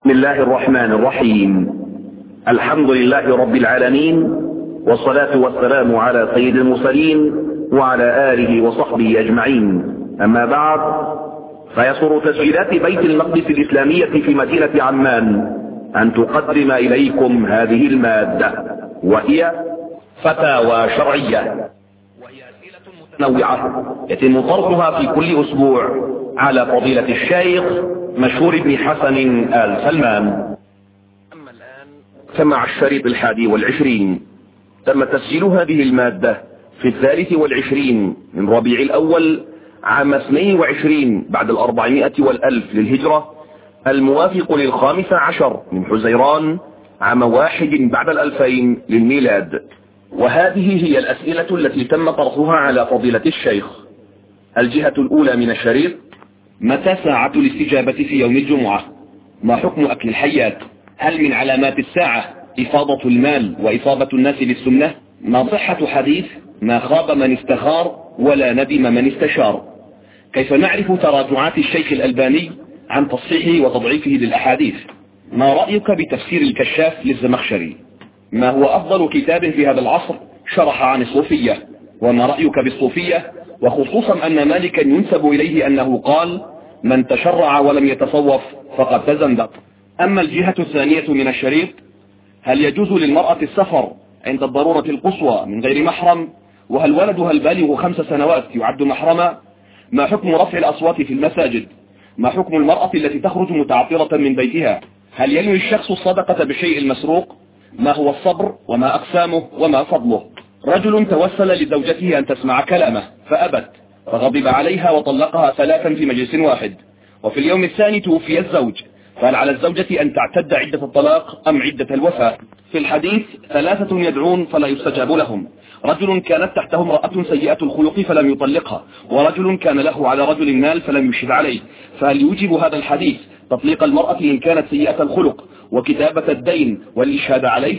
بسم الله الرحمن الرحيم. الحمد لله رب العالمين، والصلاة والسلام على سيد المرسلين وعلى آله وصحبه أجمعين. أما بعد، فيسر تسجيلات بيت المقدس الإسلامية في مدينة عمان أن تقدم إليكم هذه المادة، وهي فتاوى شرعية، وهي أسئلة متنوعة يتم طرحها في كل أسبوع على فضيلة الشيخ مشهور بن حسن آل سلمان. أما الآن فمع الشريط 21. تم تسجيل هذه المادة في 23 من ربيع الأول عام 22 بعد 400 والألف للهجرة، الموافق ل15 من حزيران عام 1 بعد 2000 للميلاد. وهذه هي الأسئلة التي تم طرحها على فضيلة الشيخ. الجهة الأولى من الشريط: متى ساعة الاستجابة في يوم الجمعة؟ ما حكم أكل الحيات؟ هل من علامات الساعة إفاضة المال وإصابة الناس بالسنة؟ ما صحة حديث ما خاب من استخار ولا ندم من استشار؟ كيف نعرف تراجعات الشيخ الألباني عن تصحيحه وتضعيفه للأحاديث؟ ما رأيك بتفسير الكشاف للزمخشري؟ ما هو أفضل كتاب في هذا العصر شرح عن الصوفية؟ وما رأيك بالصوفية، وخصوصا أن مالكا ينسب إليه أنه قال: من تشرع ولم يتصوف فقد تزندق. أما الجهة الثانية من الشريط: هل يجوز للمرأة السفر عند الضرورة القصوى من غير محرم؟ وهل ولدها البالغ 5 سنوات يعد محرما؟ ما حكم رفع الأصوات في المساجد؟ ما حكم المرأة التي تخرج متعطرة من بيتها؟ هل ينوي الشخص الصدقة بشيء المسروق؟ ما هو الصبر وما أقسامه وما فضله؟ رجل توسل لزوجته أن تسمع كلامه فأبت، فغضب عليها وطلقها 3 في مجلس واحد، وفي اليوم الثاني توفي الزوج، فهل على الزوجة أن تعتد عدة الطلاق أم عدة الوفاة؟ في الحديث 3 يدعون فلا يستجاب لهم: رجل كانت تحته امرأة سيئة الخلق فلم يطلقها، ورجل كان له على رجل مال فلم يشهد عليه. فهل يوجب هذا الحديث تطليق المرأة إن كانت سيئة الخلق وكتابة الدين والإشهاد عليه؟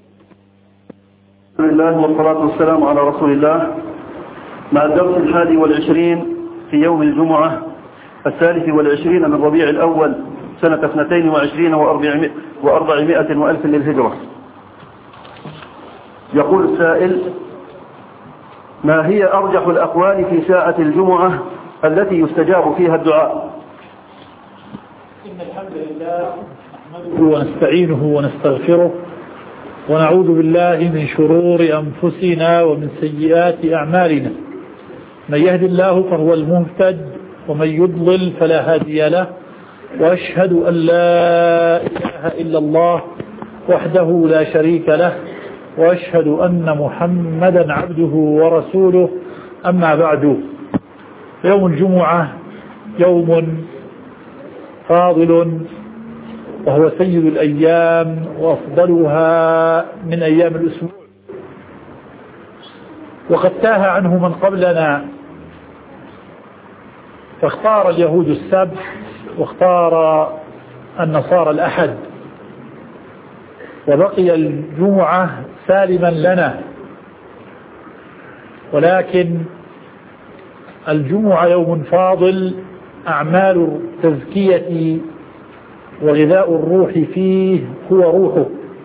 بسم الله والصلاة والسلام على رسول الله. مع الدرس 21 في يوم الجمعة 23 من ربيع الأول سنة 22 و400 وألف للهجرة. يقول السائل: ما هي أرجح الأقوال في ساعة الجمعة التي يستجاب فيها الدعاء؟ إن الحمد لله نحمده ونستعينه ونستغفره، ونعوذ بالله من شرور أنفسنا ومن سيئات أعمالنا. من يهد الله فهو المهتد، ومن يضلل فلا هادي له. وأشهد أن لا إله إلا الله وحده لا شريك له، وأشهد أن محمدا عبده ورسوله. أما بعد، يوم الجمعة يوم فاضل، وهو سيد الأيام وأفضلها من أيام الأسبوع، وقد تاه عنه من قبلنا، فاختار اليهود السبت واختار النصارى الأحد، وبقي الجمعة سالما لنا. ولكن الجمعة يوم فاضل، أعمال التزكية وغذاء الروح فيه هو روحه،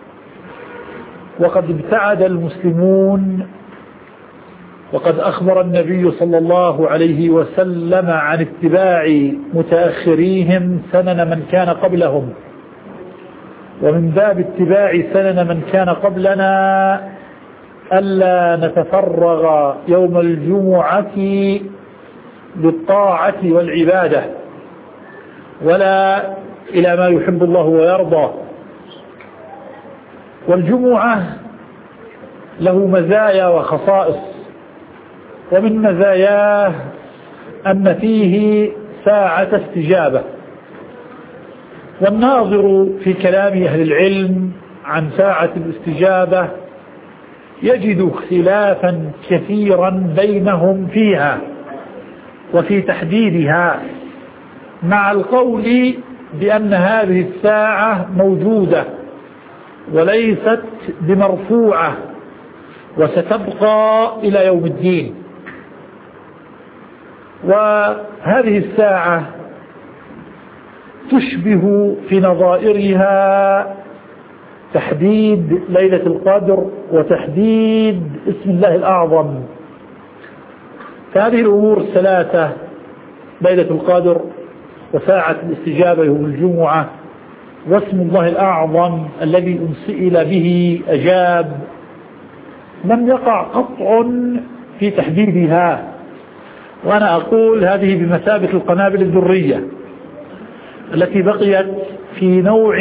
وقد ابتعد المسلمون، وقد أخبر النبي صلى الله عليه وسلم عن اتباع متأخريهم سنن من كان قبلهم. ومن باب اتباع سنن من كان قبلنا ألا نتفرغ يوم الجمعة للطاعة والعبادة، ولا إلى ما يحب الله ويرضى. والجمعة له مزايا وخصائص، ومن مزاياه أن فيه ساعة استجابة. والناظر في كلام أهل العلم عن ساعة الاستجابة يجد خلافا كثيرا بينهم فيها وفي تحديدها، مع القول بأن هذه الساعة موجودة وليست بمرفوعة وستبقى إلى يوم الدين. وهذه الساعة تشبه في نظائرها تحديد ليلة القدر وتحديد اسم الله الأعظم. فهذه الأمور الثلاثة، ليلة القدر وساعة الاستجابة يوم الجمعة واسم الله الأعظم الذي إن سئل به أجاب، لم يقع قطع في تحديدها. وأنا أقول هذه بمثابة القنابل الذرية التي بقيت في نوع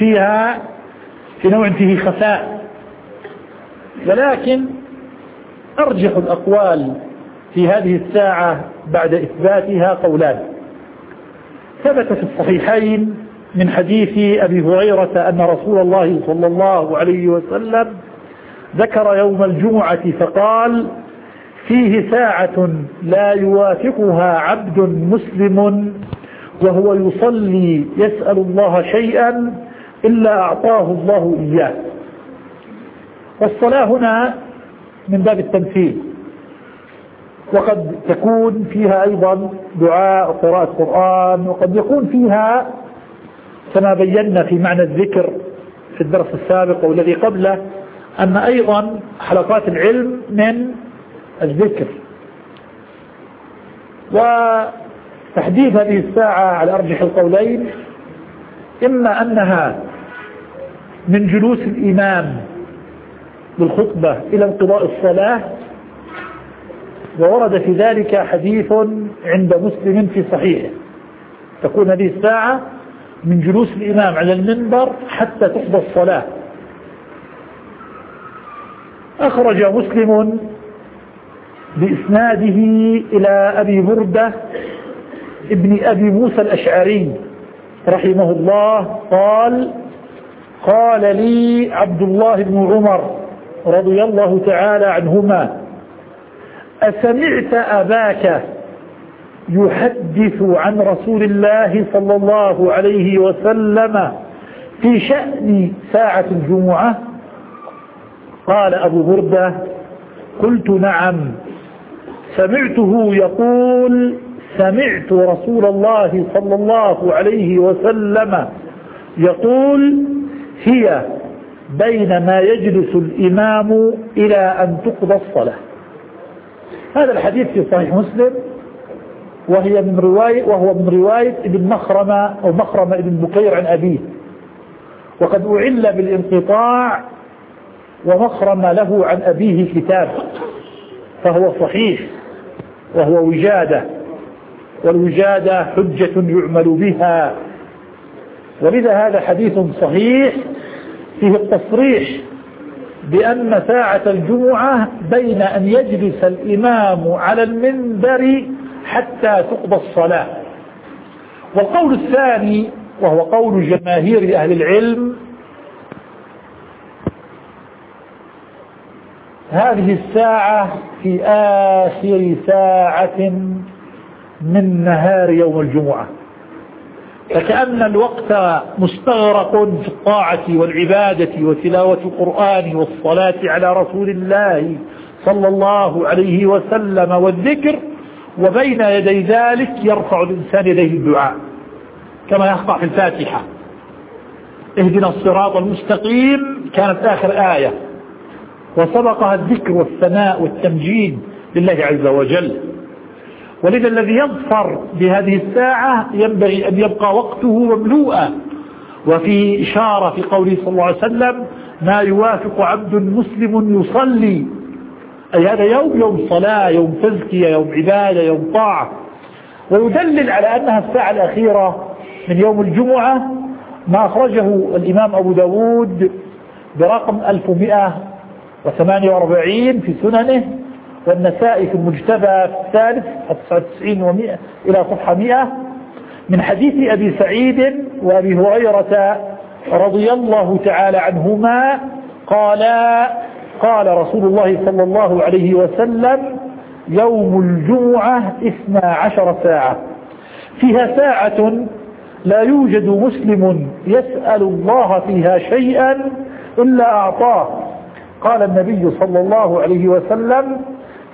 فيه خفاء. ولكن أرجح الأقوال في هذه الساعة بعد إثباتها قولان. ثبت في الصحيحين من حديث أبي هريرة أن رسول الله صلى الله عليه وسلم ذكر يوم الجمعة فقال: فيه ساعة لا يوافقها عبد مسلم وهو يصلي يسأل الله شيئا إلا أعطاه الله إياه. والصلاة هنا من باب التمثيل، وقد تكون فيها أيضا دعاء وقراءة قرآن، وقد يكون فيها كما بينا في معنى الذكر في الدرس السابق والذي قبله أن أيضا حلقات العلم من الذكر. وتحديد هذه الساعة على أرجح القولين إما أنها من جلوس الإمام بالخطبة إلى انقضاء الصلاة، وورد في ذلك حديث عند مسلم في صحيحه، تكون هذه الساعة من جلوس الإمام على المنبر حتى تقضى الصلاة. أخرج مسلم بإسناده إلى أبي بردة ابن أبي موسى الأشعري رحمه الله قال لي عبد الله بن عمر رضي الله تعالى عنهما: أسمعت أباك يحدث عن رسول الله صلى الله عليه وسلم في شأن ساعة الجمعة؟ قال أبو بردة: قلت نعم، سمعته يقول: سمعت رسول الله صلى الله عليه وسلم يقول: هي بين ما يجلس الإمام إلى أن تقضى الصلاة. هذا الحديث في صحيح مسلم، وهو من رواية ابن مخرمة أو مخرمة ابن بكير عن أبيه، وقد أعل بالانقطاع، ومخرمة له عن أبيه كتاب، فهو صحيح وهو وجادة، والوجادة حجة يعمل بها. ولذا هذا حديث صحيح فيه التصريح بأن ساعة الجمعة بين أن يجلس الإمام على المنبر حتى تقضى الصلاة. والقول الثاني وهو قول جماهير أهل العلم: هذه الساعة في آخر ساعة من نهار يوم الجمعة، فكأن الوقت مستغرق في الطاعة والعبادة وتلاوة القرآن والصلاة على رسول الله صلى الله عليه وسلم والذكر، وبين يدي ذلك يرفع الإنسان يديه الدعاء كما يخضع في الفاتحة: اهدنا الصراط المستقيم كانت آخر آية، وسبقها الذكر والثناء والتمجيد لله عز وجل. ولذا الذي يظفر بهذه الساعة ينبغي أن يبقى وقته مملوءا. وفي إشارة في قوله صلى الله عليه وسلم: ما يوافق عبد مسلم يصلي، أي هذا يوم صلاة، يوم تزكية، يوم عبادة، يوم طاعة. ويدلل على أنها الساعة الأخيرة من يوم الجمعة ما أخرجه الإمام أبو داود برقم 1148 في سننه، والنسائي في المجتبى الثالث 99 إلى صفحة 100 من حديث أبي سعيد وأبي هريرة رضي الله تعالى عنهما قال رسول الله صلى الله عليه وسلم: يوم الجمعة 12 ساعة، فيها ساعة لا يوجد مسلم يسأل الله فيها شيئا إلا أعطاه. قال النبي صلى الله عليه وسلم: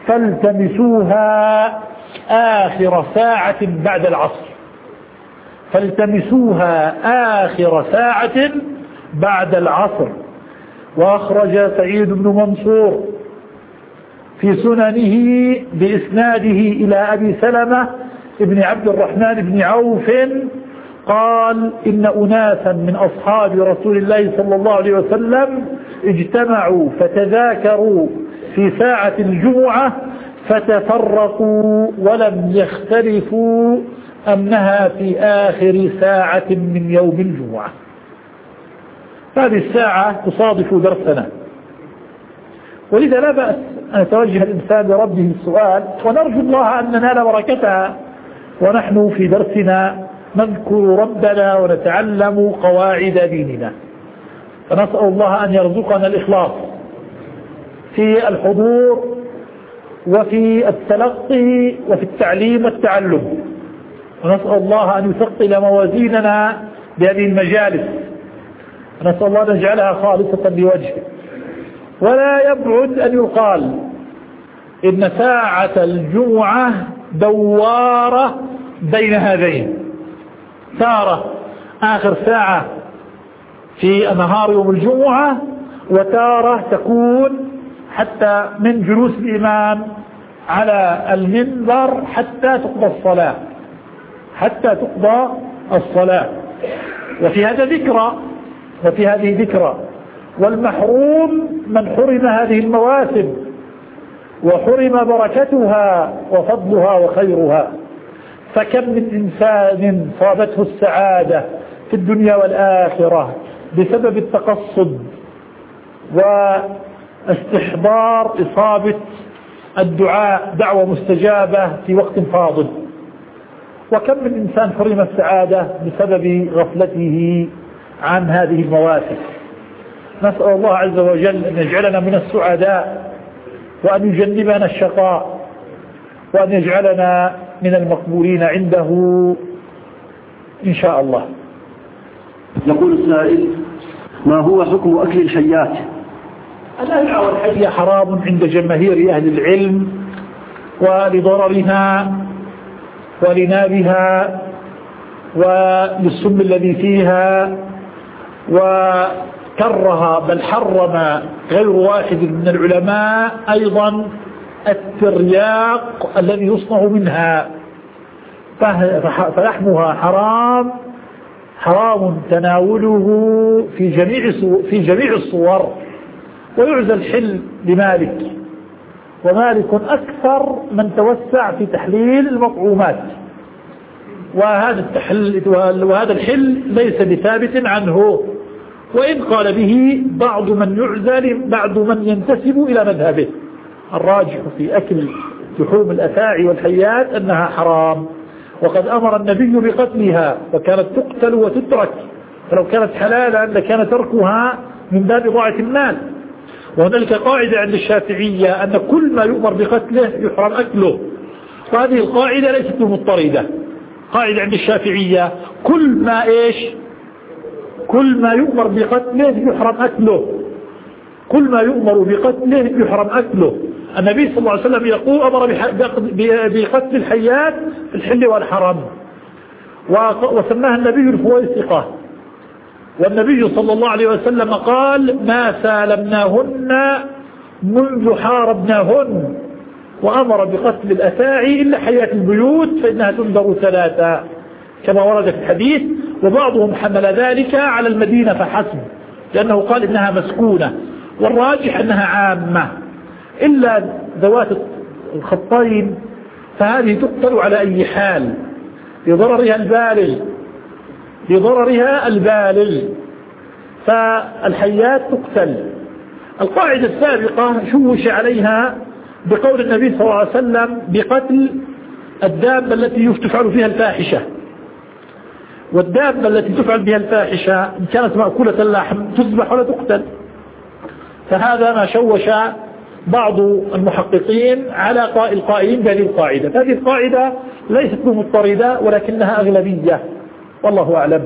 فالتمسوها آخر ساعة بعد العصر، فالتمسوها آخر ساعة بعد العصر. وأخرج سعيد بن منصور في سننه بإسناده إلى أبي سلمة ابن عبد الرحمن بن عوف قال إن أناسا من أصحاب رسول الله صلى الله عليه وسلم اجتمعوا فتذاكروا في ساعة الجمعة فتفرقوا ولم يختلفوا أنها في آخر ساعة من يوم الجمعة. هذه الساعة تصادف درسنا، ولذا لا بأس أن يتوجه الإنسان لربه السؤال، ونرجو الله أن ننال بركتها ونحن في درسنا نذكر ربنا ونتعلم قواعد ديننا. فنسأل الله أن يرزقنا الإخلاص في الحضور وفي التلقي وفي التعليم والتعلم، ونسأل الله أن يثقل موازيننا بهذه المجالس، ونسأل الله أن يجعلها خالصة لوجهه. ولا يبعد أن يقال إن ساعة الجمعة دوارة بين هذين، تارة آخر ساعة في نهار يوم الجمعة، وتارة تكون حتى من جلوس الإمام على المنبر حتى تقضى الصلاة. وفي هذه ذكرى والمحروم من حرم هذه المواسم وحرم بركتها وفضلها وخيرها. فكم من إنسان صابته السعادة في الدنيا والآخرة بسبب التقصد واستحضار إصابة الدعاء دعوة مستجابة في وقت فاضل، وكم من إنسان حرم السعادة بسبب غفلته عن هذه المواسم. نسأل الله عز وجل أن يجعلنا من السعداء، وأن يجنبنا الشقاء، وأن يجعلنا من المقبولين عنده إن شاء الله. يقول السائل: ما هو حكم أكل الحيات؟ الألعى والحية حرام عند جماهير أهل العلم، ولضررها ولنابها وللسم الذي فيها، وكره بل حرم غير واحد من العلماء أيضا الترياق الذي يصنع منها، فلحمها حرام تناوله في جميع الصور. ويعزى الحل لمالك، ومالك أكثر من توسع في تحليل المطعومات، وهذا الحل ليس بثابت عنه، وإن قال به بعض من ينتسب إلى مذهبه. الراجح في أكل لحوم الأفاعي والحيات أنها حرام، وقد أمر النبي بقتلها، وكانت تقتل وتترك، فلو كانت حلالا لكان تركها من باب ضاعة المال. وهناك قاعدة عند الشافعية أن كل ما يؤمر بقتله يحرم أكله، وهذه القاعدة ليست مضطردة. قاعدة عند الشافعية كل ما يؤمر بقتله يحرم أكله، كل ما يؤمر بقتله يحرم أكله. النبي صلى الله عليه وسلم يقول أمر بقتل الحيات في الحل والحرم، وسماها النبي الفويسقة. والنبي صلى الله عليه وسلم قال: ما سالمناهن منذ حاربناهن، وأمر بقتل الأفاعي إلا حيات البيوت فإنها تنذر ثلاثة كما ورد في الحديث. وبعضهم حمل ذلك على المدينة فحسب، لأنه قال إنها مسكونة، والراجح أنها عامة إلا ذوات الخطين، فهذه تقتل على أي حال لضررها البالغ، فالحيات تقتل. القاعدة السابقة شوش عليها بقول النبي صلى الله عليه وسلم بقتل الدابة التي تفعل فيها الفاحشة، والدابة التي تفعل بها الفاحشة إن كانت مأكولة اللحم تذبح ولا تقتل. فهذا ما شوش بعض المحققين على القائلين بهذه القاعدة. هذه القاعدة ليست مضطردة ولكنها أغلبية، والله أعلم.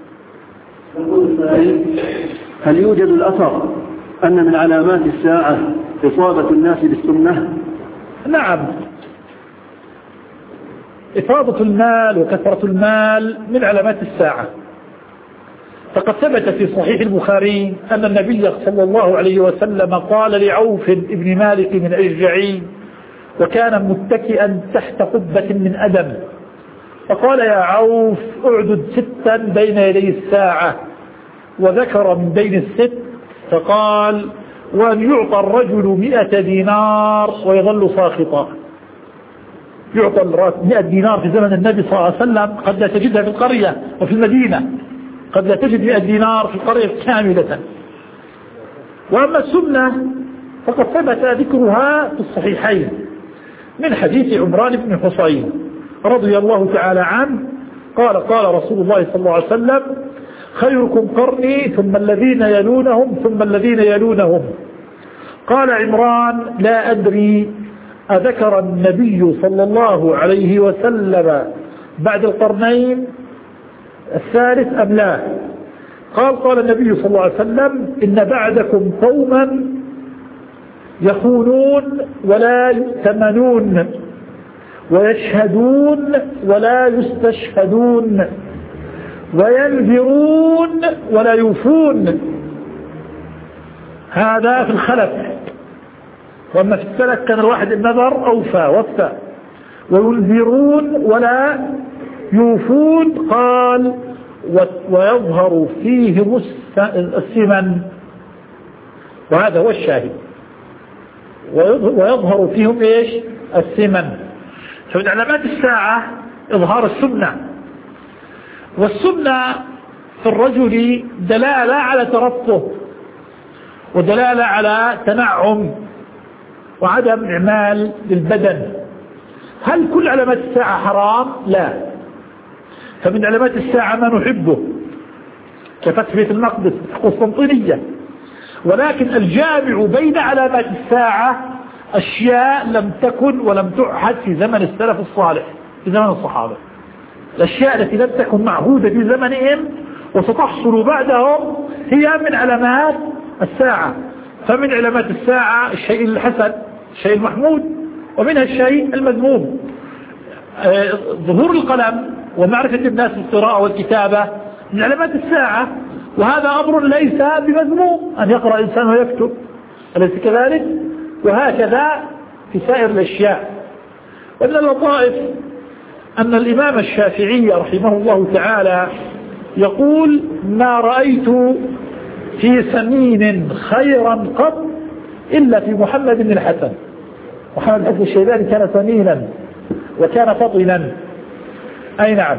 هل يوجد الأثر أن من علامات الساعة إصابة الناس بالسنة؟ نعم، إفاضة المال وكثرة المال من علامات الساعة. فقد ثبت في صحيح البخاري أن النبي صلى الله عليه وسلم قال لعوف بن مالك من الأشجعي وكان متكئا تحت قبة من أدم، فقال يا عوف اعدد 6 بين يدي الساعة، وذكر من بين الست فقال وأن يعطى الرجل 100 دينار ويظل ساخطا. يعطى 100 دينار في زمن النبي صلى الله عليه وسلم قد لا تجدها في القرية وفي المدينة، قد لا تجد 100 دينار في القرية كاملة. وأما السنة فقد ثبت ذكرها في الصحيحين من حديث عمران بن حصين رضي الله تعالى عنه قال قال رسول الله صلى الله عليه وسلم خيركم قرني ثم الذين يلونهم ثم الذين يلونهم. قال عمران لا أدري أذكر النبي صلى الله عليه وسلم بعد القرنين الثالث أم لا؟ قال النبي صلى الله عليه وسلم إن بعدكم قوما يخونون ولا يؤتمنون ويشهدون ولا يستشهدون وينذرون ولا يوفون. هذا في الخلف. وأما في السلف كان الواحد النذر أوفى وفى. وينذرون ولا يوفون قال ويظهر فيهم السمن، وهذا هو الشاهد، ويظهر فيهم ايش؟ السمن. فمن علامات الساعة إظهار السمنة، والسمنة في الرجل دلالة على ترفه ودلالة على تنعم وعدم إعمال للبدن. هل كل علامات الساعة حرام؟ لا. فمن علامات الساعة ما نحبه كفتح بيت المقدس قسطنطينية، ولكن الجامع بين علامات الساعة أشياء لم تكن ولم تعهد في زمن السلف الصالح في زمن الصحابة. الأشياء التي لم تكن معهودة في زمنهم وستحصل بعدهم هي من علامات الساعة. فمن علامات الساعة الشيء الحسن، الشيء المحمود، ومنها الشيء المذموم. ظهور القلم ومعرفة الناس بالقراءة والكتابة من علامات الساعة، وهذا أمر ليس بمذموم أن يقرأ إنسان ويكتب، أليس كذلك؟ وهكذا في سائر الأشياء. ومن اللطائف أن الإمام الشافعي رحمه الله تعالى يقول ما رأيت في سمين خيرا قط إلا في محمد بن الحسن. محمد بن الحسن الشيباني كان سمينا وكان فطنا. أي نعم.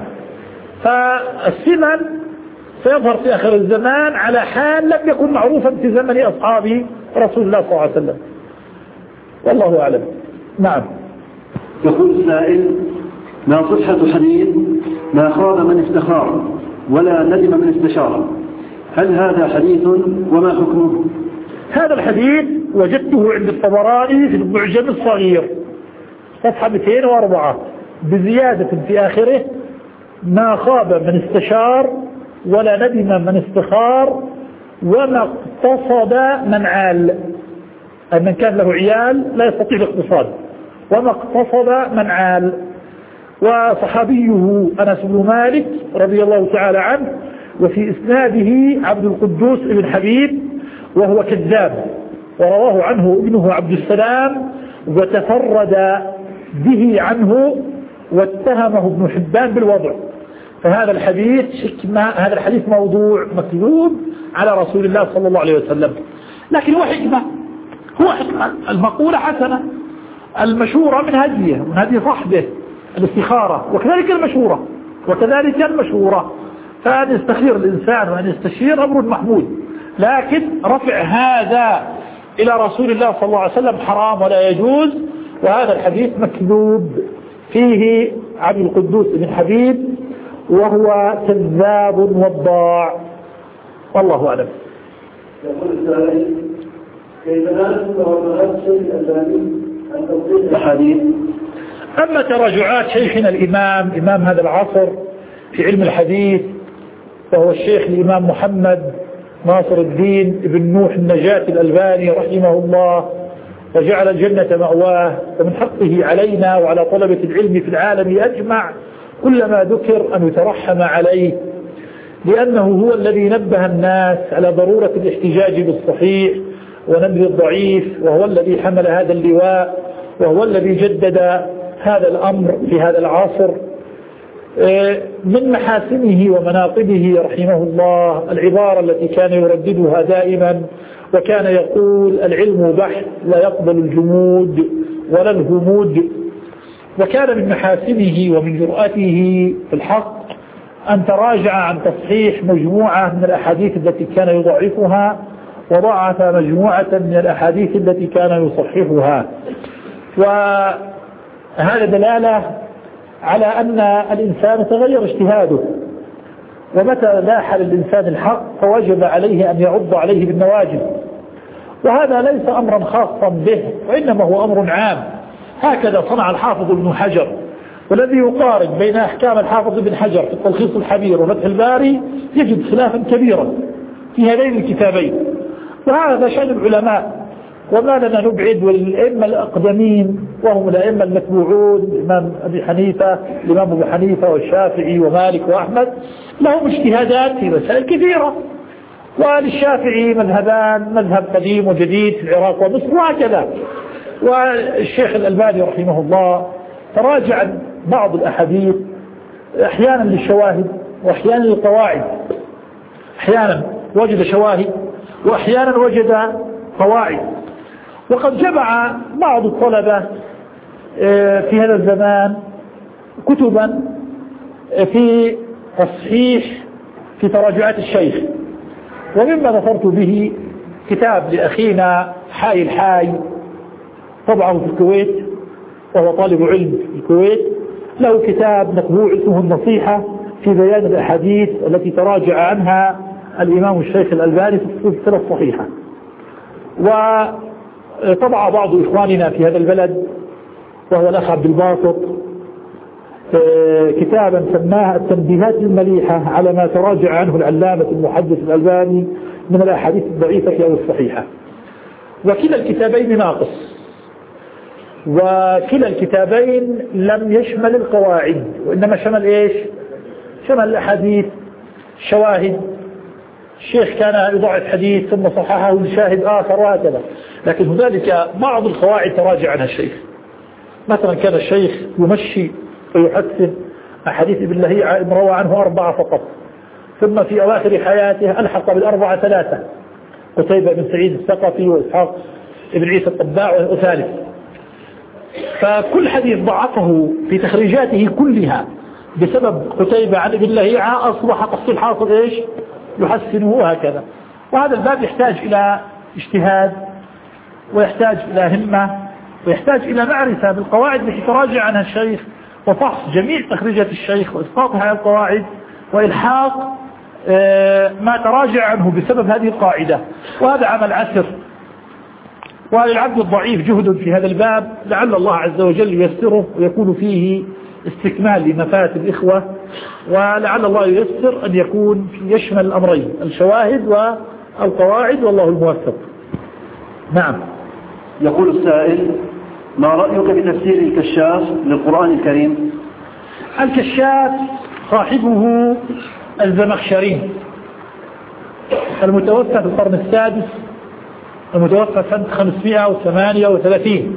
فالسمن سيظهر في آخر الزمان على حال لم يكن معروفا في زمن أصحاب رسول الله صلى الله عليه وسلم، والله أعلم. نعم. يقول السائل ما صحة حديث ما خاب من استخار ولا ندم من استشار، هل هذا حديث وما حكمه؟ هذا الحديث وجدته عند الطبراني في المعجم الصغير صفحة 204 بزيادة في آخره ما خاب من استشار ولا ندم من استخار وما اقتصد من عال، أي من كان له عيال لا يستطيع الاقتصاد، وما اقتصد من عال. وصحابيه أنس بن مالك رضي الله تعالى عنه، وفي إسناده عبد القدوس بن حبيب وهو كذاب، ورواه عنه ابنه عبد السلام وتفرد به عنه واتهمه ابن حبان بالوضع. فهذا الحديث هذا الحديث موضوع مكذوب على رسول الله صلى الله عليه وسلم. لكن هو حكمة المقولة حسنة، المشورة من هديه من هدي صحبه الاستخارة، وكذلك المشورة فأن يستخير الإنسان وأن يستشير أمر محمود، لكن رفع هذا إلى رسول الله صلى الله عليه وسلم حرام ولا يجوز. وهذا الحديث مكذوب فيه عبد القدوس بن حبيب وهو كذاب وضاع، والله أعلم. يقول السائل كيف نعرف الحديث؟ أما تراجعات شيخنا الإمام إمام هذا العصر في علم الحديث وهو الشيخ الإمام محمد ناصر الدين ابن نوح النجاة الألباني رحمه الله وجعل الجنة مأواه، ومن حقه علينا وعلى طلبة العلم في العالم أجمع كلما ذكر أن يترحم عليه، لأنه هو الذي نبه الناس على ضرورة الاحتجاج بالصحيح ونبذ الضعيف، وهو الذي حمل هذا اللواء، وهو الذي جدد هذا الأمر في هذا العصر. من محاسنه ومناقبه رحمه الله العبارة التي كان يرددها دائما، وكان يقول: العلم بحث لا يقبل الجمود ولا الهمود. وكان من محاسنه ومن جرأته في الحق أن تراجع عن تصحيح مجموعة من الأحاديث التي كان يضعفها، وضعف مجموعة من الأحاديث التي كان يصححها. وهذا دلالة على أن الإنسان تغير اجتهاده، ومتى لاح للإنسان الحق فوجب عليه أن يعض عليه بالنواجذ. وهذا ليس أمرا خاصا به، وإنما هو أمر عام. هكذا صنع الحافظ ابن حجر، والذي يقارن بين أحكام الحافظ ابن حجر في التلخيص الحبير وفتح الباري يجد خلافا كبيرا في هذين الكتابين. وهذا شأن العلماء، وما لنا نبعد. والأئمة الأقدمين وهم الأئمة المتبوعون، الإمام أبي حنيفة، الإمام أبو حنيفة والشافعي ومالك وأحمد، لهم اجتهادات في مسائل كثيرة. وللشافعي مذهبان، مذهب قديم وجديد في العراق ومصر وهكذا. والشيخ الألباني رحمه الله تراجع بعض الأحاديث أحيانا للشواهد وأحيانا للقواعد، أحيانا وجد شواهد وأحيانا وجد قواعد. وقد جمع بعض الطلبة في هذا الزمان كتبا في تصحيح في تراجعات الشيخ، ومما ظفرت به كتاب لأخينا حاي الحاي طبعه في الكويت، وهو طالب علم في الكويت، له كتاب مطبوع اسمه النصيحة في بيان الأحاديث التي تراجع عنها الإمام الشيخ الألباني في السلسلة الصحيحة. وطبع بعض إخواننا في هذا البلد وهو الأخ عبد الباسط كتابا سماه التنبيهات المليحة على ما تراجع عنه العلامة المحدث الألباني من الأحاديث الضعيفة أو الصحيحة. وكلا الكتابين ناقص، وكلا الكتابين لم يشمل القواعد، وإنما شمل إيش؟ شمل الأحاديث، شواهد. الشيخ كان يضعف حديث ثم صححه لشاهد آخر وهكذا، لكن هنالك بعض القواعد تراجع عنها الشيخ. مثلا كان الشيخ يمشي ويحسن أحاديث ابن لهيعة إن روى عنه 4 فقط، ثم في أواخر حياته ألحق بالأربعة 3، قتيبة بن سعيد الثقفي وإسحاق ابن عيسى الطباع وثالث. فكل حديث ضعفه في تخريجاته كلها بسبب قتيبة عن ابن لهيعة أصبح تحصيل حاصل إيش؟ يحسنه وهكذا. وهذا الباب يحتاج إلى اجتهاد، ويحتاج إلى همة، ويحتاج إلى معرفة بالقواعد التي تراجع عنها الشيخ، وفحص جميع تخريجات الشيخ وإسقاطها على القواعد، وإلحاق ما تراجع عنه بسبب هذه القاعدة. وهذا عمل عسر، وللعبد الضعيف جهد في هذا الباب، لعل الله عز وجل ييسره ويكون فيه استكمال لمفات الإخوة، ولعل الله ييسر أن يكون يشمل الأمرين، الشواهد والقواعد، والله الموفق. نعم. يقول السائل: ما رأيك بتفسير الكشاف للقرآن الكريم؟ الكشاف صاحبه الزمخشري المتوفى في القرن السادس، المتوفى سنة 538،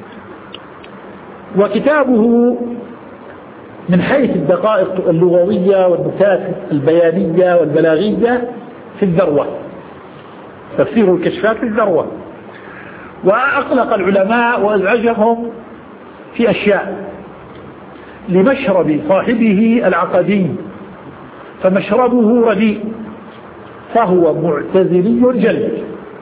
وكتابه من حيث الدقائق اللغوية والنكات البيانية والبلاغية في الذروة، تفسير الكشفات في الذروة. وأقلق العلماء وأزعجهم في أشياء لمشرب صاحبه العقدي، فمشربه رديء، فهو معتزلي جلد،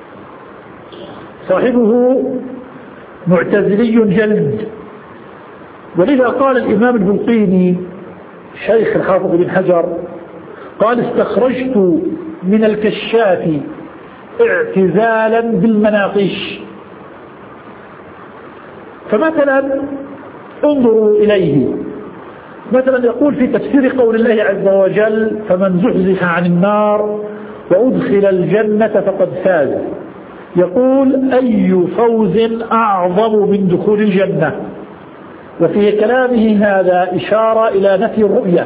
صاحبه معتزلي جلد. ولذا قال الإمام البلقيني شيخ الحافظ بن حجر، قال: استخرجت من الكشاف اعتزالا بالمناقش. فمثلا انظروا إليه، مثلا يقول في تفسير قول الله عز وجل: فمن زحزح عن النار وأدخل الجنة فقد فاز. يقول أي فوز أعظم من دخول الجنة. وفي كلامه هذا إشارة إلى نفي الرؤية.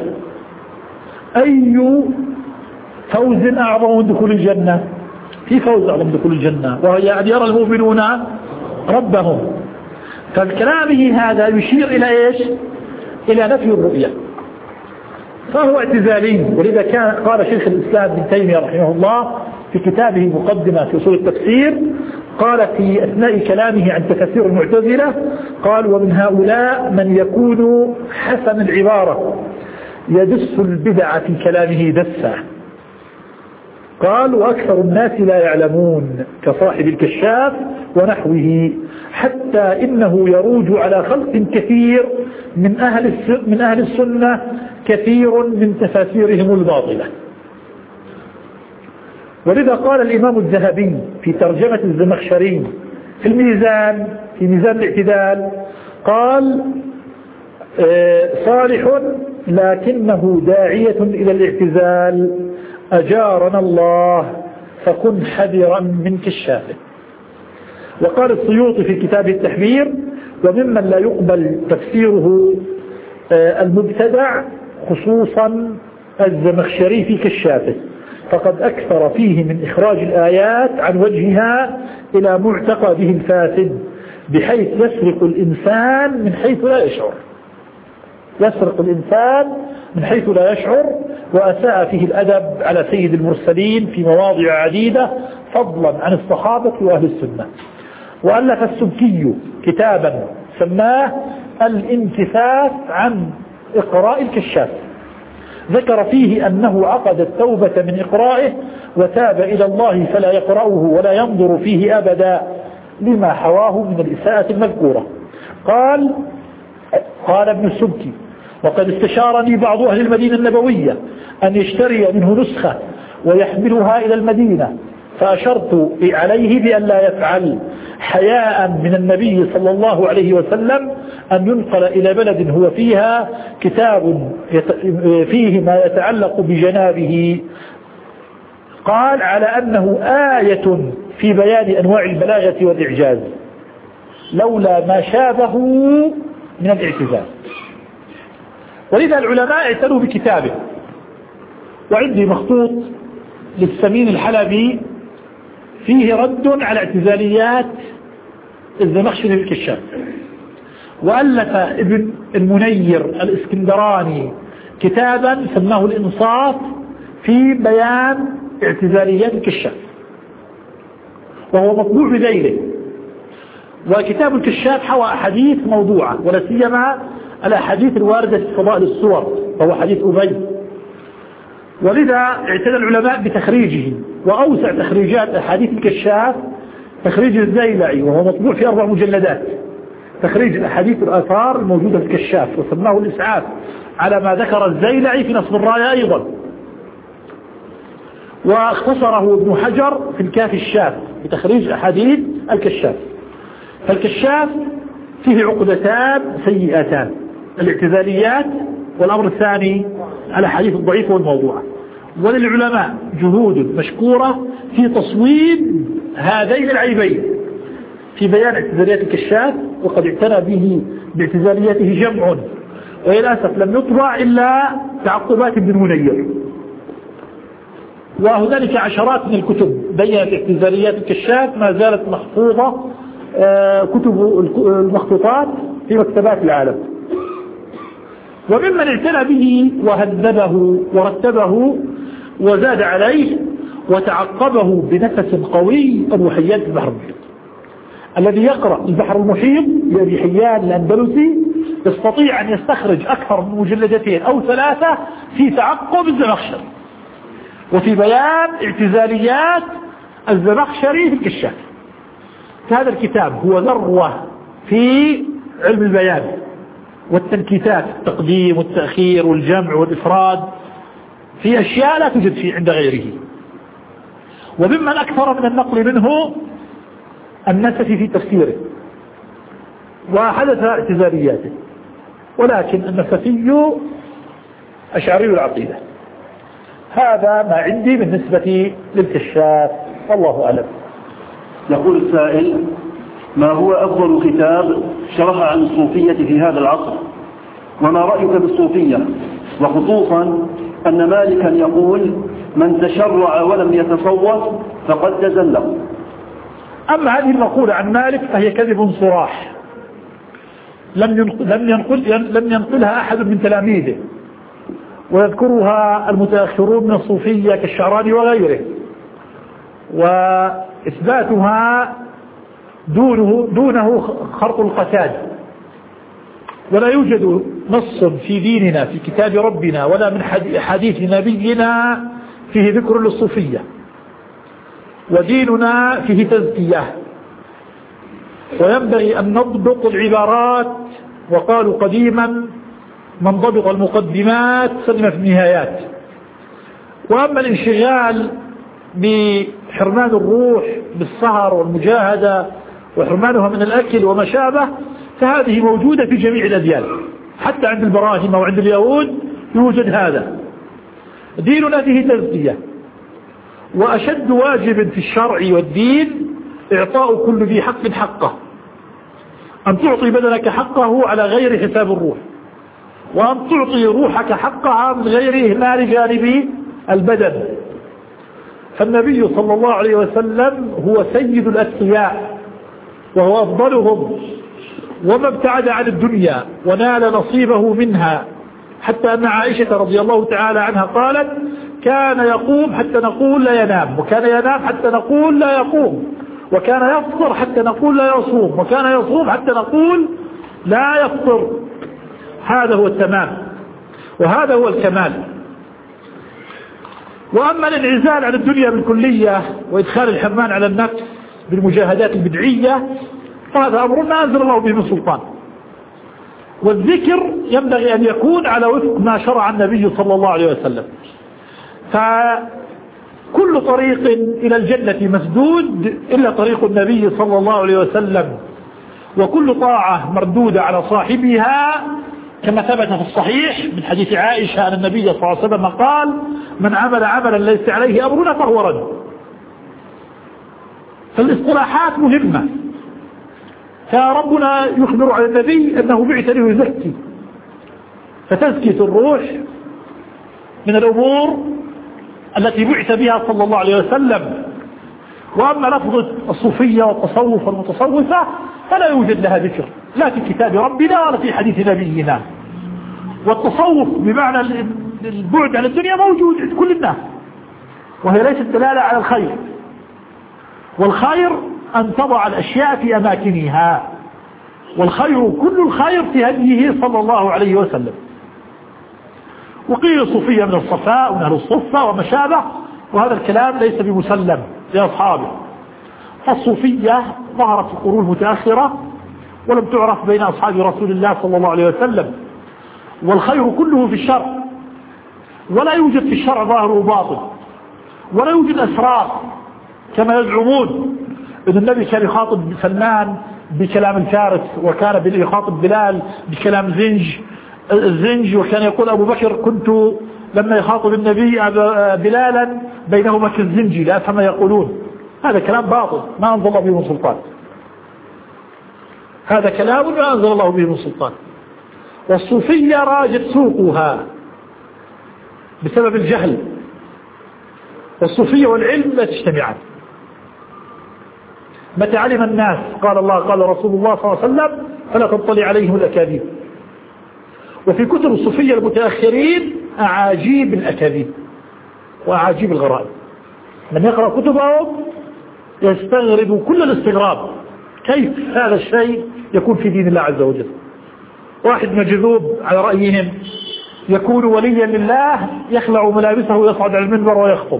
أي فوز أعظم من دخول الجنة؟ في فوز أعظم من دخول الجنة، وهي أن يرى المؤمنون ربهم. فكلامه هذا يشير إلى إيش؟ إلى نفي الرؤية، فهو اعتزالي. ولذا كان قال شيخ الإسلام ابن تيمية رحمه الله في كتابه مقدمة في أصول التفسير، قال في أثناء كلامه عن تفسير المعتزلة، قال: ومن هؤلاء من يكون حسن العبارة يدس البدع في كلامه دسا. قال: وأكثر الناس لا يعلمون كصاحب الكشاف ونحوه، حتى إنه يروج على خلق كثير من أهل السنة كثير من تفاسيرهم الباطلة. ولذا قال الإمام الذهبي في ترجمة الزمخشري في ميزان الاعتدال، قال: صالح لكنه داعية إلى الاعتزال، أجارنا الله، فكن حذرا من كشافه. وقال السيوطي في كتاب التحبير: وممن لا يقبل تفسيره المبتدع خصوصا الزمخشري في كشافه، فقد أكثر فيه من إخراج الآيات عن وجهها إلى معتقده الفاسد، بحيث يسرق الإنسان من حيث لا يشعر. يسرق الإنسان من حيث لا يشعر. وأساء فيه الأدب على سيد المرسلين في مواضع عديدة، فضلا عن الصحابة وأهل السنة. وألف السبكي كتابا سماه الانكفاف عن إقراء الكشاف، ذكر فيه أنه عقد التوبة من إقرائه وتاب إلى الله فلا يقرأه ولا ينظر فيه أبدا، لما حواه من الإساءة المذكورة. قال ابن السبكي: وقد استشارني بعض أهل المدينة النبوية أن يشتري منه نسخة ويحملها إلى المدينة، فأشرت عليه بأن لا يفعل، حياء من النبي صلى الله عليه وسلم أن ينقل إلى بلد هو فيها كتاب فيه ما يتعلق بجنابه. قال: على أنه آية في بيان أنواع البلاغة والإعجاز، لولا ما شابه من الاعتزال. ولذا العلماء اعتنوا بكتابه. وعندي مخطوط للسمين الحلبي فيه رد على اعتزاليات الزمخشري الكشاف. وألف ابن المنير الإسكندراني كتابا سماه الإنصاف في بيان اعتزاليات الكشاف، وهو مطبوع بذيله. وكتاب الكشاف حوى أحاديث موضوعة، ولا سيما الأحاديث الواردة في فضائل الصور، وهو حديث أبي. ولذا اعتنى العلماء بتخريجه، وأوسع تخريجات أحاديث الكشاف تخريج الزيلعي، وهو مطبوع في 4 مجلدات، تخريج الأحاديث الآثار الموجودة في الكشاف، وسماه الإسعاف على ما ذكر الزيلعي في نصب الراية أيضا. واختصره ابن حجر في الكافي الشاف بتخريج أحاديث الكشاف. فالكشاف فيه عقدتان سيئتان: الاعتزاليات، والأمر الثاني الأحاديث الضعيفة والموضوعة. وللعلماء جهود مشكورة في تصويب هذين العيبين في بيان اعتزاليات الكشاف، وقد اعتنى به باعتزالياته جمع، وللأسف لم يطبع إلا تعقبات ابن منير. وهنالك عشرات من الكتب بيّنت اعتزاليات الكشاف ما زالت محفوظة، كتب المخطوطات في مكتبات العالم. وممن اعتنى به وهذبه ورتبه وزاد عليه وتعقبه بنفس قوي أبو حيان البحر المحيط، الذي يقرأ البحر المحيط لأبي حيان الأندلسي يستطيع أن يستخرج أكثر من مجلدتين أو 3 في تعقب الزمخشري وفي بيان اعتزاليات الزمخشري في الكشاف. هذا الكتاب هو ذروة في علم البيان والتنكيتات، التقديم والتأخير والجمع والإفراد، في أشياء لا توجد في عند غيره. وممن أكثر من النقل منه النسفي في تفسيره وحدث اعتزالياته، ولكن النسفي أشعري العقيدة. هذا ما عندي بالنسبة للكشاف، والله أعلم. يقول السائل: ما هو أفضل كتاب شرح عن الصوفية في هذا العصر؟ وما رأيك بالصوفية، وخصوصا أن مالكا يقول: من تشرع ولم يتصوف فقد تزلق. أما هذه المقولة عن مالك فهي كذب صراح، لم ينقلها أحد من تلاميذه، ويذكرها المتأخرون من الصوفية كالشعراني وغيره، وإثباتها دونه خرق القتاد. ولا يوجد نص في ديننا في كتاب ربنا ولا من حديث نبينا فيه ذكر للصوفية، وديننا فيه تزكية، وينبغي أن نضبط العبارات. وقالوا قديما: من ضبط المقدمات سلم في النهايات. وأما الانشغال بحرمان الروح بالسهر والمجاهدة وحرمانها من الأكل وما شابه فهذه موجودة في جميع الأديان، حتى عند البراهمة وعند اليهود يوجد هذا. ديننا فيه تزكية، وأشد واجب في الشرع والدين إعطاء كل ذي حق حقه، أن تعطي بدنك حقه على غير حساب الروح، وأن تعطي روحك حقها من غير إهمال جانب البدن. فالنبي صلى الله عليه وسلم هو سيد الأتقياء وهو أفضلهم، وما ابتعد عن الدنيا ونال نصيبه منها، حتى أن عائشة رضي الله تعالى عنها قالت: كان يقوم حتى نقول لا ينام، وكان ينام حتى نقول لا يقوم، وكان يفطر حتى نقول لا يصوم، وكان يصوم حتى نقول لا يفطر. هذا هو التمام، وهذا هو الكمال. وأما الانعزال عن الدنيا بالكلية وإدخال الحرمان على النفس بالمجاهدات البدعية فهذا أمر ما أنزل الله به من سلطان. والذكر ينبغي أن يكون على وفق ما شرع النبي صلى الله عليه وسلم. فكل طريق إلى الجنة مسدود إلا طريق النبي صلى الله عليه وسلم، وكل طاعة مردودة على صاحبها، كما ثبت في الصحيح من حديث عائشة أن النبي صلى الله عليه وسلم قال: من عمل عملا ليس عليه أمرنا فهو رد. فالاصطلاحات مهمة. فربنا يخبر على النبي أنه بعث ليزكي، فتزكية الروح من الأمور التي بعث بها صلى الله عليه وسلم. وأما لفظة الصوفية والتصوف والمتصوفة فلا يوجد لها ذكر لا في كتاب ربنا ولا في حديث نبينا. والتصوف بمعنى البعد عن الدنيا موجود عند كل الناس، وهي ليست دلالة على الخير، والخير أن تضع الأشياء في أماكنها، والخير كل الخير في هديه صلى الله عليه وسلم. وقيل الصوفية من الصفاء ومن أهل الصفة وما شابه، وهذا الكلام ليس بمسلم لأصحابه. فالصوفية ظهرت في القرون المتأخرة ولم تعرف بين أصحاب رسول الله صلى الله عليه وسلم، والخير كله في الشرع، ولا يوجد في الشرع ظاهر وباطن، ولا يوجد أسرار كما يزعمون أن النبي كان يخاطب سلمان بكلام الفارس، وكان يخاطب بلال بكلام الزنج، وكان يقول أبو بكر: كنت لما يخاطب النبي بلالا بينهما كالزنج لا أفهم ما يقولون. هذا كلام باطل ما أنزل الله به من سلطان، هذا كلام ما أنزل الله به من سلطان. والصوفية راجت سوقها بسبب الجهل، والصوفية والعلم لا تجتمعان. متى علم الناس قال الله قال رسول الله صلى الله عليه وسلم فلا تطلع عليهم الأكاذيب. وفي كتب الصوفية المتأخرين أعاجيب الأكاذيب وأعاجيب الغرائب. من يقرأ كتبهم يستغرب كل الاستغراب، كيف هذا الشيء يكون في دين الله عز وجل. واحد مجذوب على رأيهم يكون وليا لله يخلع ملابسه ويصعد على المنبر ويخطب.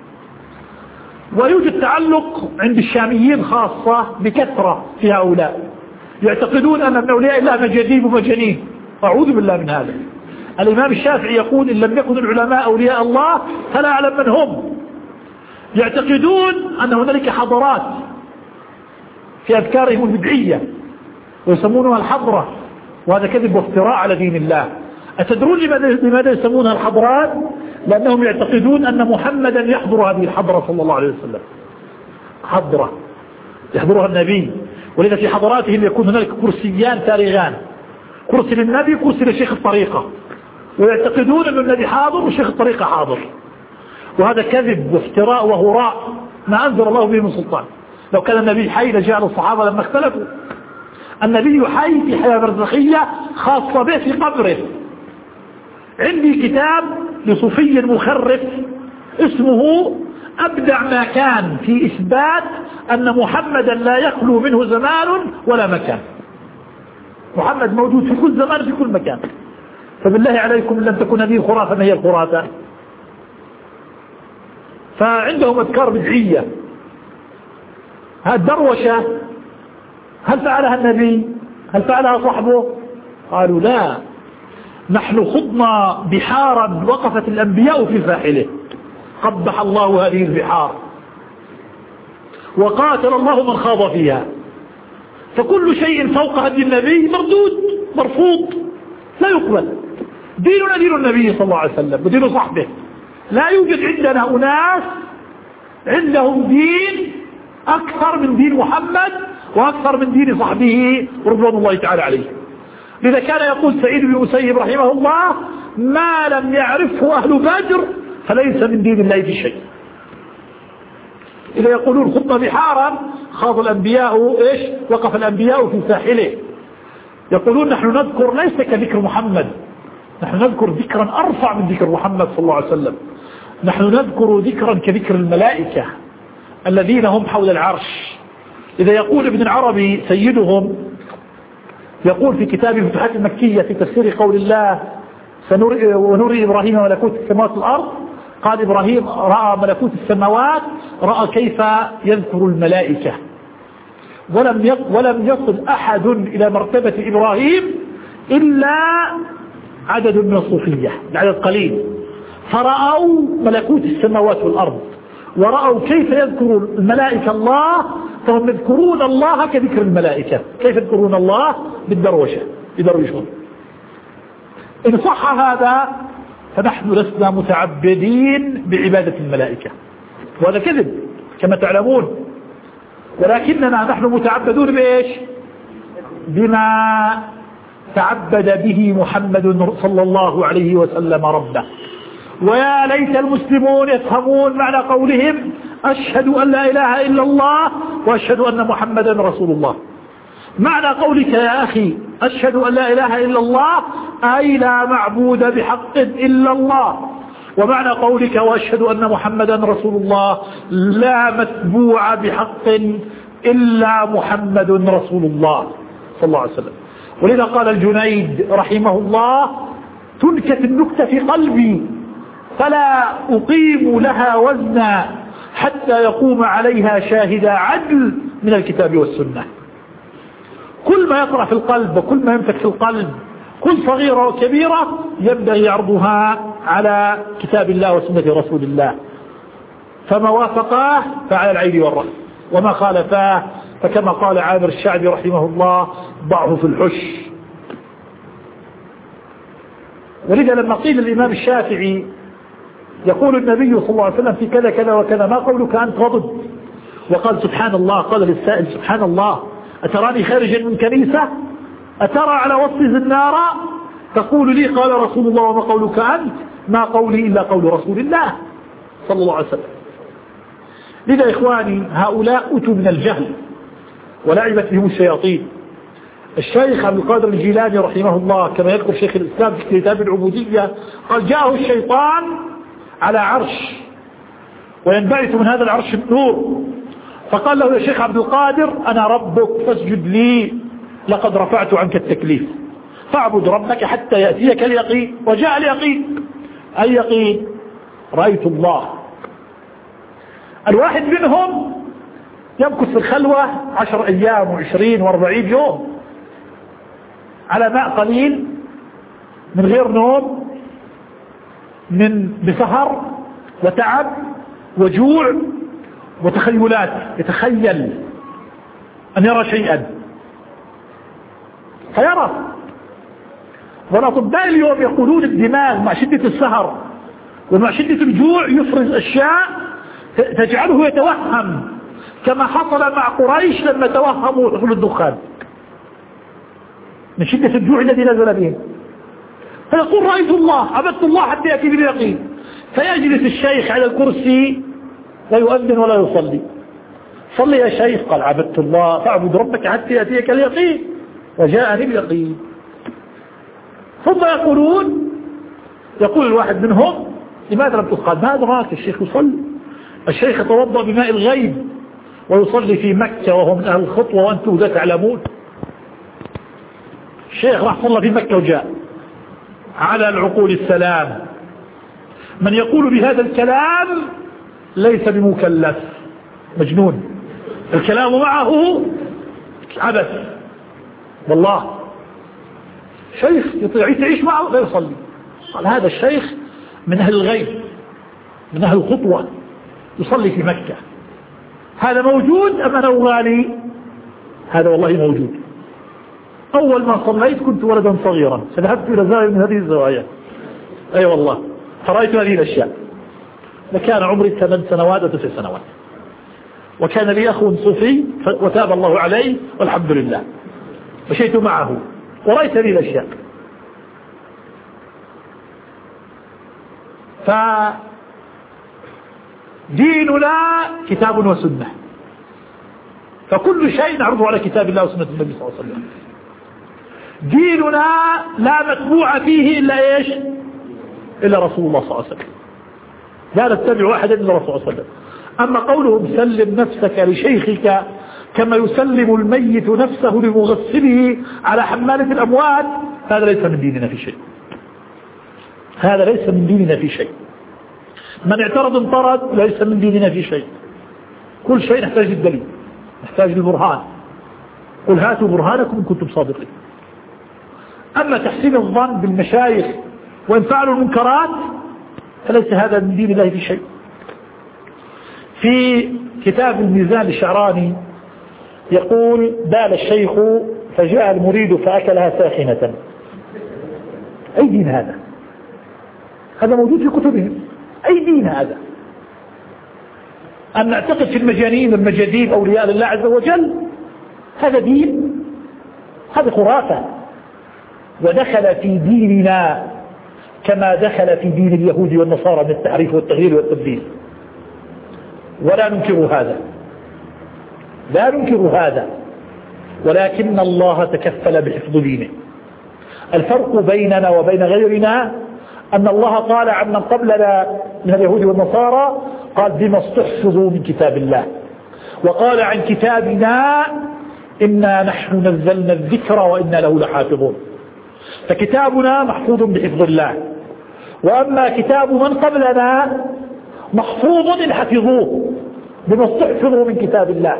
ويوجد تعلق عند الشاميين خاصة بكثرة في هؤلاء، يعتقدون أن من أولياء الله مجاذيب ومجانين. أعوذ بالله من هذا. الإمام الشافعي يقول: إن لم يكن العلماء أولياء الله فلا أعلم من هم. يعتقدون أن هنالك حضارات في أفكارهم البدعية ويسمونها الحضرة، وهذا كذب وافتراء على دين الله. أتدرون لماذا يسمونها الحضرات؟ لأنهم يعتقدون أن محمدا يحضر هذه الحضرة صلى الله عليه وسلم. حضرة يحضرها النبي، ولذا في حضراتهم يكون هناك كرسيان فارغان، كرسي للنبي كرسي لشيخ الطريقة، ويعتقدون أن النبي حاضر وشيخ الطريقة حاضر، وهذا كذب وافتراء وهراء ما أنزل الله به من سلطان. لو كان النبي حي لجعل الصحابة لما اختلفوا. النبي حي في حياة برزخية خاصة به في قبره. عندي كتاب لصوفي مخرف اسمه أبدع ما كان في إثبات أن محمدا لا يخلو منه زمان ولا مكان. محمد موجود في كل زمان في كل مكان، فبالله عليكم لم تكن هذه الخرافة ما هي الخرافة. فعندهم أذكار بدعية. هالدروشة هل فعلها النبي؟ هل فعلها صحبه؟ قالوا لا، نحن خضنا بحارا وقفت الأنبياء في ساحله، قبح الله هذه البحار وقاتل الله من خاض فيها، فكل شيء فوق هدي النبي مردود مرفوض لا يقبل. ديننا دين النبي صلى الله عليه وسلم ودين صحبه. لا يوجد عندنا أناس عندهم دين أكثر من دين محمد وأكثر من دين صحبه رضوان الله تعالى عليه. لذا كان يقول سعيد بن المسيب رحمه الله: ما لم يعرفه أهل بدر فليس من دين الله في شيء. إذا يقولون خضنا بحارا خاض الأنبياء إيش؟ وقف الأنبياء في ساحله. يقولون نحن نذكر ليس كذكر محمد، نحن نذكر ذكرا أرفع من ذكر محمد صلى الله عليه وسلم. نحن نذكر ذكرا كذكر الملائكة الذين هم حول العرش. إذا يقول ابن العربي سيدهم، يقول في كتابه فتوحات المكية في تفسير قول الله: ونري إبراهيم ملكوت السماوات والأرض، قال إبراهيم رأى ملكوت السماوات، رأى كيف يذكر الملائكة، ولم يصل أحد إلى مرتبة إبراهيم إلا عدد من الصوفية، عدد قليل، فرأوا ملكوت السماوات والأرض ورأوا كيف يذكر الملائكة الله، فهم يذكرون الله كذكر الملائكة. كيف يذكرون الله؟ بالدروشة، يدروشون. إن صح هذا فنحن لسنا متعبدين بعبادة الملائكة، وهذا كذب كما تعلمون، ولكننا نحن متعبدون بإيش؟ بما تعبد به محمد صلى الله عليه وسلم ربه. ويا ليت المسلمون يفهمون معنى قولهم: أشهد أن لا إله إلا الله وأشهد أن محمدا رسول الله. معنى قولك يا أخي أشهد أن لا إله إلا الله أي لا معبود بحق إلا الله، ومعنى قولك وأشهد أن محمدا رسول الله لا متبوع بحق إلا محمد رسول الله صلى الله عليه وسلم. ولذا قال الجنيد رحمه الله: تنكت النكتة في قلبي فلا أقيم لها وزنا حتى يقوم عليها شاهد عدل من الكتاب والسنة. كل ما يطرح في القلب وكل ما يمسك في القلب، كل صغيرة وكبيرة، ينبغي عرضها على كتاب الله وسنة رسول الله، فما وافقاه فعلى العين والرأس، وما خالفاه فكما قال عامر الشعبي رحمه الله: ضعه في الحش. ولذا لما قيل الإمام الشافعي يقول النبي صلى الله عليه وسلم في كذا كذا وكذا، ما قولك أنت؟ غضب وقال سبحان الله. قال للسائل: سبحان الله، أتراني خارجا من كنيسة؟ أترى على وسط النار؟ تقول لي قال رسول الله وما قولك أنت؟ ما قولي إلا قول رسول الله صلى الله عليه وسلم. لذا إخواني هؤلاء أتوا من الجهل ولعبت بهم الشياطين. الشيخ عبد القادر الجيلاني رحمه الله كما يذكر شيخ الإسلام في كتاب العبودية قال: جاءه الشيطان على عرش وينبعث من هذا العرش النور، فقال له: يا شيخ عبد القادر أنا ربك فاسجد لي، لقد رفعت عنك التكليف، فاعبد ربك حتى يأتيك اليقين. وجاء اليقين. أي يقين؟ رأيت الله. الواحد منهم يمكث في الخلوة 10 أيام و20 و40 يوم على ماء قليل من غير نوم، بسهر وتعب وجوع وتخيلات، يتخيل أن يرى شيئا فيرى. والأطباء اليوم يقولون الدماغ مع شدة السهر ومع شدة الجوع يفرز أشياء تجعله يتوهم، كما حصل مع قريش لما توهموا حصول الدخان من شدة الجوع الذي نزل بهم، فيقول رأيت الله عبدت الله حتى يأتي باليقين، فيجلس الشيخ على الكرسي لا يؤذن ولا يصلي. صلي يا شيخ، قال عبدت الله فاعبد ربك حتى يأتيك اليقين، وجاءني اليقين. ثم يقول الواحد منهم لماذا لم تقال؟ ما أدراك الشيخ يصلي، الشيخ يتوضأ بماء الغيب ويصلي في مكة وهو من أهل الخطوة وأنتم لا تعلمون. الشيخ راح صلى في مكة وجاء. على العقول السلام، من يقول بهذا الكلام ليس بمكلف، مجنون، الكلام معه عبث. والله شيخ يعيش معه لا يصلي. قال هذا الشيخ من أهل الغيب من أهل الخطوة يصلي في مكة، هذا موجود أم أنا أغالي؟ هذا والله موجود. أول ما صليت كنت ولدا صغيرا، فذهبت إلى زاوية من هذه الزوايا، أي والله، فرأيت هذه الأشياء، وكان عمري 8 سنوات و9 سنوات، وكان لي أخ صوفي وتاب الله عليه والحمد لله، مشيت معه ورأيت هذه الأشياء. فديننا كتاب وسنة، فكل شيء نعرضه على كتاب الله وسنة النبي صلى الله عليه وسلم. ديننا لا متبوع فيه إلا إيش؟ إلا رسول الله صلى الله عليه وسلم، لا نتبع أحدا إلا رسول الله صلى الله عليه وسلم. أما قولهم سلم نفسك لشيخك كما يسلم الميت نفسه لمغسله على حمالة الأموات، هذا ليس من ديننا في شيء، هذا ليس من ديننا في شيء. من اعترض انطرد، ليس من ديننا في شيء. كل شيء نحتاج للدليل، نحتاج للبرهان، قل هاتوا برهانكم إن كنتم صادقين. أما تحسين الظن بالمشايخ وإن فعلوا المنكرات فليس هذا من دين الله في شيء. في كتاب الميزان الشعراني يقول بال الشيخ فجاء المريد فأكلها ساخنة. أي دين هذا؟ هذا موجود في كتبهم. أي دين هذا؟ أن نعتقد في المجانين والمجادين أولياء الله عز وجل، هذا دين؟ هذا خرافة، ودخل في ديننا كما دخل في دين اليهود والنصارى من التحريف والتغيير والتبديل، ولا ننكر هذا، لا ننكر هذا، ولكن الله تكفل بحفظ دينه. الفرق بيننا وبين غيرنا أن الله قال عن من قبلنا من اليهود والنصارى، قال بما استحفظوا من كتاب الله، وقال عن كتابنا إنا نحن نزلنا الذكر وإنا له لحافظون. فكتابنا محفوظ بحفظ الله، وأما كتاب من قبلنا محفوظ إن حفظوه بما استحفظوا من كتاب الله.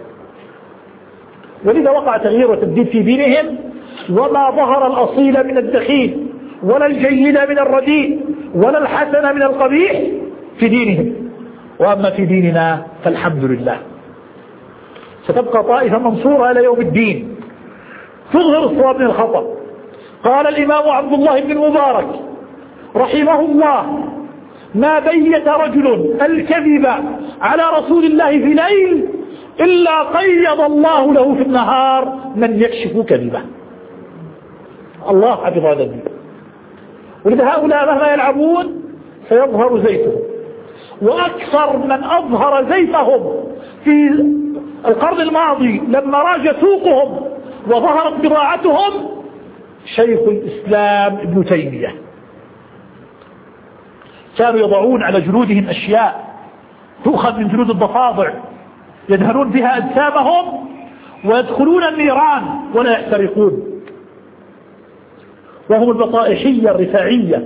ولذا وقع تغيير وتبديل في دينهم، وما ظهر الأصيل من الدخيل ولا الجيد من الرديء ولا الحسن من القبيح في دينهم. وأما في ديننا فالحمد لله، ستبقى طائفة منصورة إلى يوم الدين تظهر الصواب من الخطأ. قال الإمام عبد الله بن المبارك رحمه الله ما بيت رجل الكذب على رسول الله في ليل إلا قيض الله له في النهار من يكشف كذبه. الله حفظ هذا الدين. ولذا هؤلاء مهما يلعبون سيظهر زيتهم، وأكثر من أظهر زيتهم في القرن الماضي لما راج سوقهم وظهرت بضاعتهم شيخ الإسلام ابن تيمية. كانوا يضعون على جلودهم أشياء تؤخذ من جلود الضفادع يدهنون بها أجسامهم ويدخلون النيران ولا يحترقون، وهم البطائحية الرفاعية.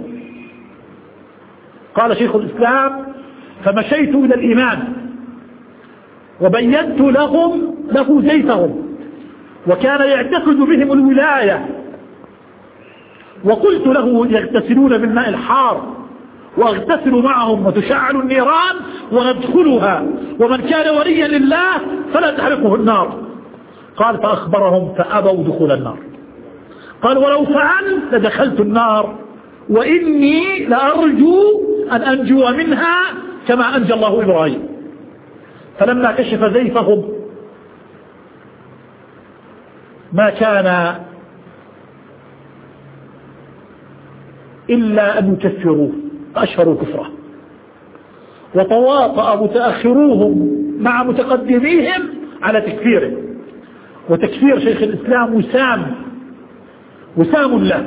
قال شيخ الإسلام فمشيت إلى الإمام وبينت له زيتهم، وكان يعتقد بهم الولاية، وقلت له يغتسلون بالماء الحار واغتسل معهم وتشعل النيران وندخلها، ومن كان وليا لله فلا تحرقه النار. قال فأخبرهم فأبوا دخول النار. قال ولو فعلت لدخلت النار وإني لأرجو أن أنجو منها كما أنجى الله إبراهيم. فلما كشف زيفهم ما كان إلا أن يكفروه فأشهروا كفره، وتواطأ متأخروهم مع متقدميهم على تكفيره. وتكفير شيخ الإسلام وسام له،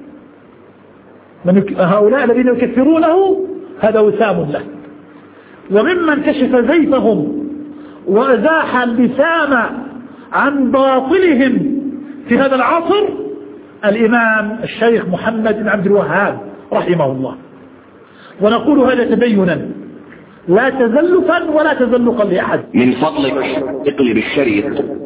هؤلاء الذين يكفرونه هذا وسام له. وممن كشف زيفهم وأزاح اللسان عن باطلهم في هذا العصر الإمام الشيخ محمد بن عبد الوهاب رحمه الله. ونقول هذا تبينا لا تزلفا ولا تزلقا لأحد. من فضلك اقلب الشريط